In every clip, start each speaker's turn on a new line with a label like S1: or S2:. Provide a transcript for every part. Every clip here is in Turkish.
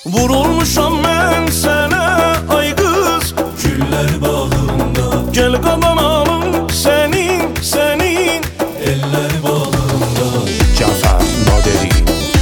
S1: Vurulmuşam ben sana ay kız,
S2: Güller bağında,
S1: gel kazanalım senin
S2: eller bağında.
S3: Cafer Naderi.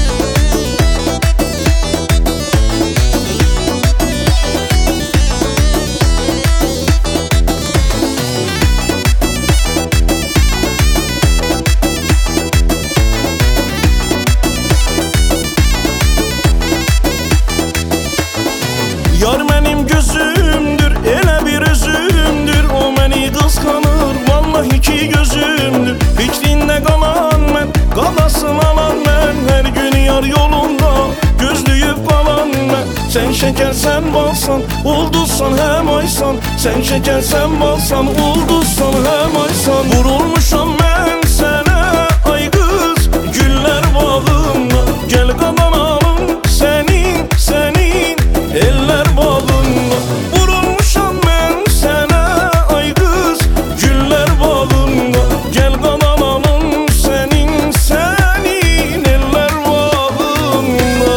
S1: Yar benim gözümdür, ele bir özümdür. O beni kıskanır, vallahi ki gözümdür. Fikrinde kalan ben, kalasın alan ben. Her gün yar yolunda, gözlüyüp kalan ben. Sen şekersen balsan, ulduzsan hem aysan. Sen şekersen balsan, ulduzsan hem aysan. Vurulmuşam ben sana ay kız, güller bağında. Gel kazanalım senin eller bağında. Vurulmuşam ben sana ay kız, güller bağında. Gel kazanalım senin eller bağında.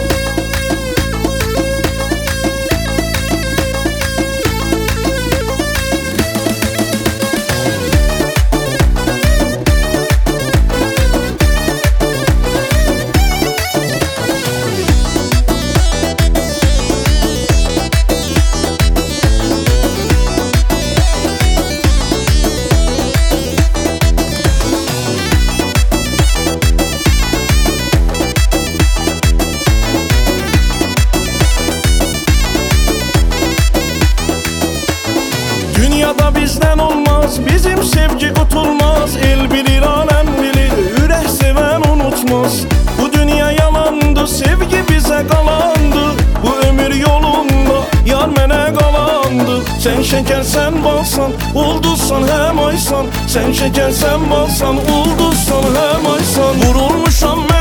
S1: Dünyada bizden olmaz, bizim sevgi tutulmaz. El bilir, alem bilir, yürek seven unutmaz. Bu dünya yalandı, sevgi bize kalandı. Bu ömür yolunda, yar mene kalandı. Sen şekersen balsan, ulduzsan hem aysan. Sen şekersen balsan, ulduzsan hem aysan. Vurulmuşam